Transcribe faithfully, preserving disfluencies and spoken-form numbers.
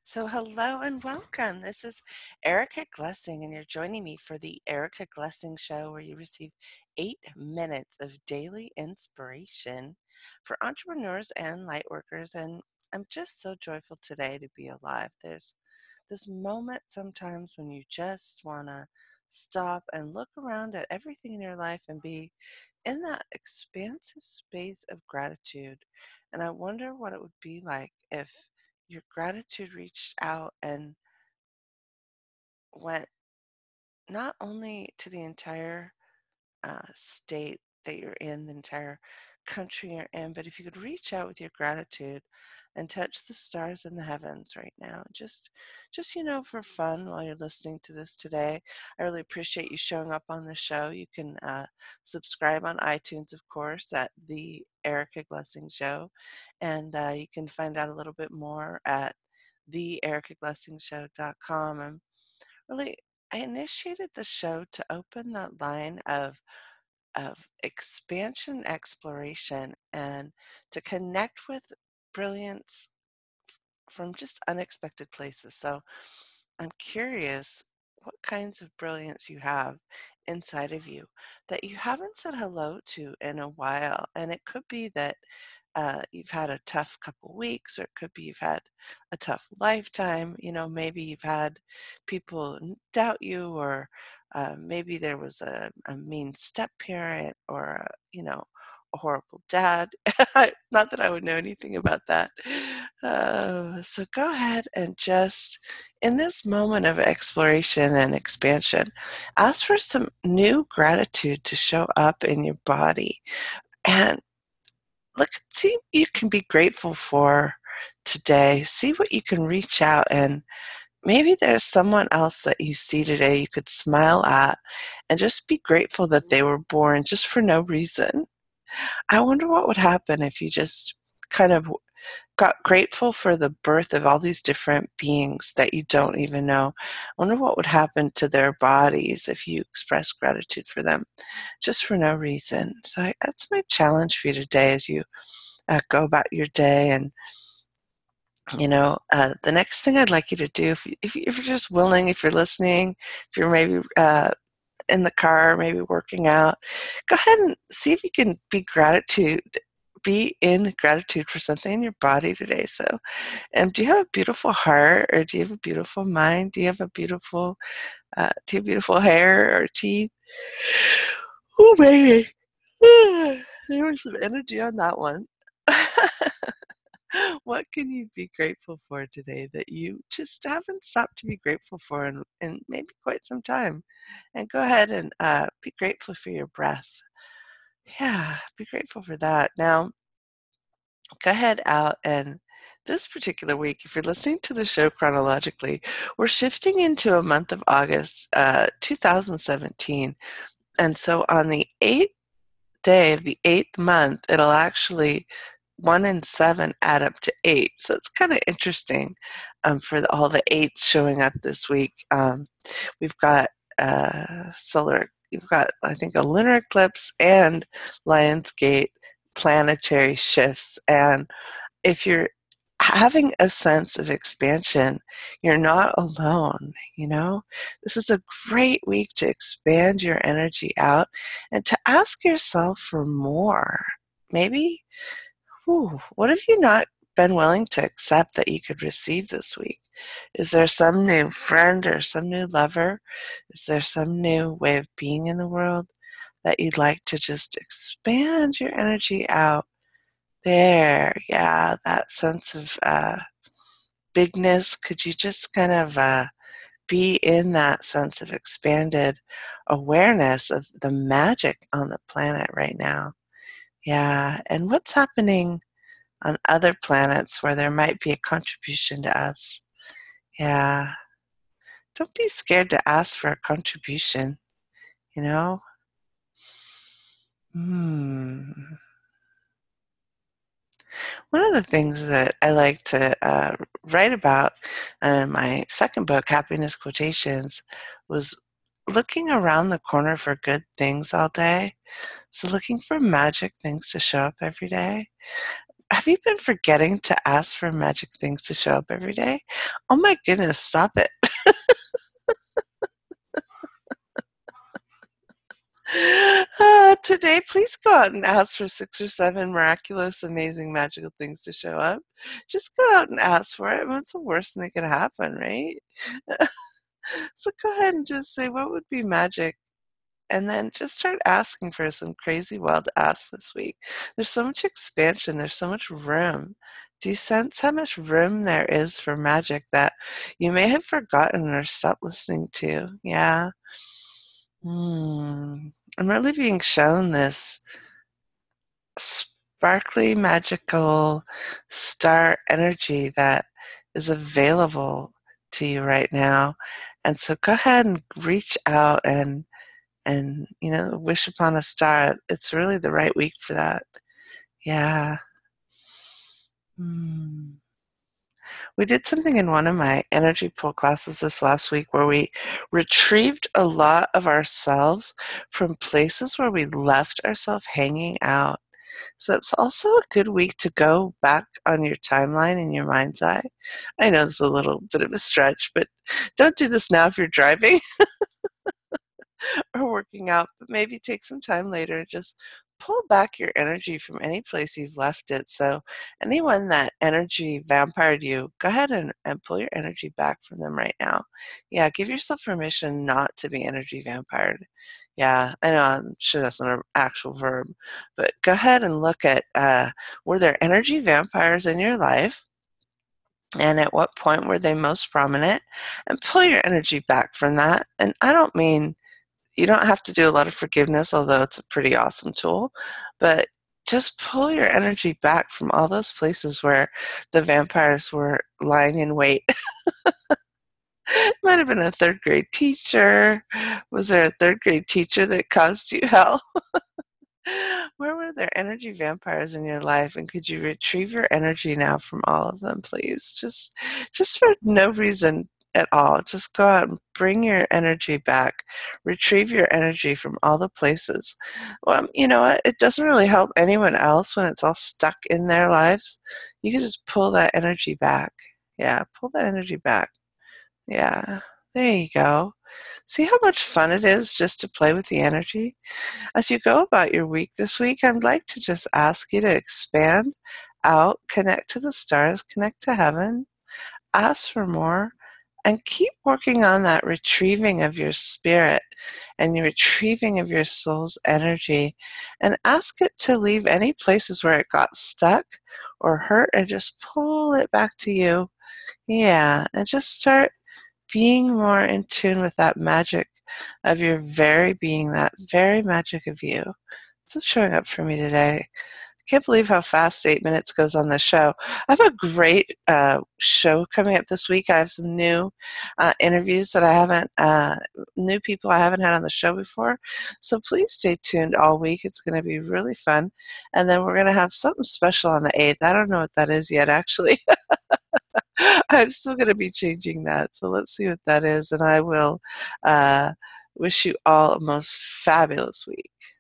So, hello and welcome. This is Erica Glessing, and you're joining me for the Erica Glessing Show, where you receive eight minutes of daily inspiration for entrepreneurs and light workers. And I'm just so joyful today to be alive. There's this moment sometimes when you just want to stop and look around at everything in your life and be in that expansive space of gratitude. And I wonder what it would be like if your gratitude reached out and went not only to the entire uh, state that you're in, the entire country you're in, but if you could reach out with your gratitude and touch the stars in the heavens right now, just, just you know, for fun while you're listening to this today. I really appreciate you showing up on the show. You can uh, subscribe on iTunes, of course, at the Erica Glessing Show, and uh, you can find out a little bit more at the erica glessing show dot com. And really, I initiated the show to open that line of of expansion exploration and to connect with brilliance from just unexpected places. So I'm curious what kinds of brilliance you have inside of you that you haven't said hello to in a while. And it could be that uh, you've had a tough couple weeks, or it could be you've had a tough lifetime. You know, maybe you've had people n- doubt you, or uh, maybe there was a, a mean step parent, or a, you know, a horrible dad. Not that I would know anything about that. Uh, so go ahead and just, in this moment of exploration and expansion, ask for some new gratitude to show up in your body. And look, see what you can be grateful for today. See what you can reach out, and maybe there's someone else that you see today you could smile at and just be grateful that they were born just for no reason. I wonder what would happen if you just kind of got grateful for the birth of all these different beings that you don't even know. I wonder what would happen to their bodies if you express gratitude for them just for no reason. So I, that's my challenge for you today as you uh, go about your day. And you know, uh, the next thing I'd like you to do, if, you, if, you, if you're just willing, if you're listening, if you're maybe uh, in the car, maybe working out, go ahead and see if you can be gratitude, be in gratitude for something in your body today. So, um, do you have a beautiful heart, or do you have a beautiful mind? Do you have a beautiful, uh, do you have beautiful hair or teeth? Oh, baby. There was some energy on that one. What can you be grateful for today that you just haven't stopped to be grateful for in, in maybe quite some time? And go ahead and uh, be grateful for your breath. Yeah, be grateful for that. Now, go ahead out and this particular week, if you're listening to the show chronologically, we're shifting into a month of August, uh, two thousand seventeen. And so on the eighth day of the eighth month, it'll actually one and seven add up to eight. So it's kind of interesting um, for the, all the eights showing up this week. Um, we've got uh, solar, we've got, I think, a lunar eclipse and Lionsgate planetary shifts. And if you're having a sense of expansion, you're not alone, you know? This is a great week to expand your energy out and to ask yourself for more. Maybe, whew, what have you not been willing to accept that you could receive this week? Is there some new friend or some new lover? Is there some new way of being in the world that you'd like to just expand your energy out? There, yeah, that sense of uh, bigness. Could you just kind of uh, be in that sense of expanded awareness of the magic on the planet right now? Yeah, and what's happening on other planets where there might be a contribution to us? Yeah, don't be scared to ask for a contribution, you know? Hmm. One of the things that I like to uh, write about in my second book, Happiness Quotations, was looking around the corner for good things all day. So, looking for magic things to show up every day. Have you been forgetting to ask for magic things to show up every day? Oh my goodness, stop it. Uh, today, please go out and ask for six or seven miraculous, amazing, magical things to show up. Just go out and ask for it. What's the worst thing that could happen, right? So go ahead and just say, what would be magic? And then just start asking for some crazy wild asks this week. There's so much expansion, there's so much room. Do you sense how much room there is for magic that you may have forgotten or stopped listening to? Yeah. Hmm. I'm really being shown this sparkly, magical star energy that is available to you right now. And so go ahead and reach out and and you know wish upon a star. It's really the right week for that. Yeah. Mm. We did something in one of my energy pool classes this last week where we retrieved a lot of ourselves from places where we left ourselves hanging out. So it's also a good week to go back on your timeline in your mind's eye. I know it's a little bit of a stretch, but don't do this now if you're driving or working out, but maybe take some time later and just pull back your energy from any place you've left it. So anyone that energy vampired you, go ahead and, and pull your energy back from them right now. Yeah, give yourself permission not to be energy vampired. Yeah, I know, I'm sure that's not an actual verb, but go ahead and look at, uh, were there energy vampires in your life? And at what point were they most prominent? And pull your energy back from that. And I don't mean you don't have to do a lot of forgiveness, although it's a pretty awesome tool, but just pull your energy back from all those places where the vampires were lying in wait. Might have been a third grade teacher. Was there a third grade teacher that caused you hell? Where were there energy vampires in your life, and could you retrieve your energy now from all of them, please? Just just for no reason at all. Just go out and bring your energy back. Retrieve your energy from all the places. Well, you know what? It doesn't really help anyone else when it's all stuck in their lives. You can just pull that energy back. Yeah, pull that energy back. Yeah. There you go. See how much fun it is just to play with the energy? As you go about your week this week, I'd like to just ask you to expand out, connect to the stars, connect to heaven, ask for more, and keep working on that retrieving of your spirit and your retrieving of your soul's energy. And ask it to leave any places where it got stuck or hurt and just pull it back to you. Yeah, and just start being more in tune with that magic of your very being, that very magic of you. This is showing up for me today. I can't believe how fast eight minutes goes on the show. I have a great uh, show coming up this week. I have some new uh, interviews that I haven't, uh, new people I haven't had on the show before. So please stay tuned all week. It's going to be really fun. And then we're going to have something special on the eighth. I don't know what that is yet, actually. I'm still going to be changing that. So let's see what that is. And I will uh, wish you all a most fabulous week.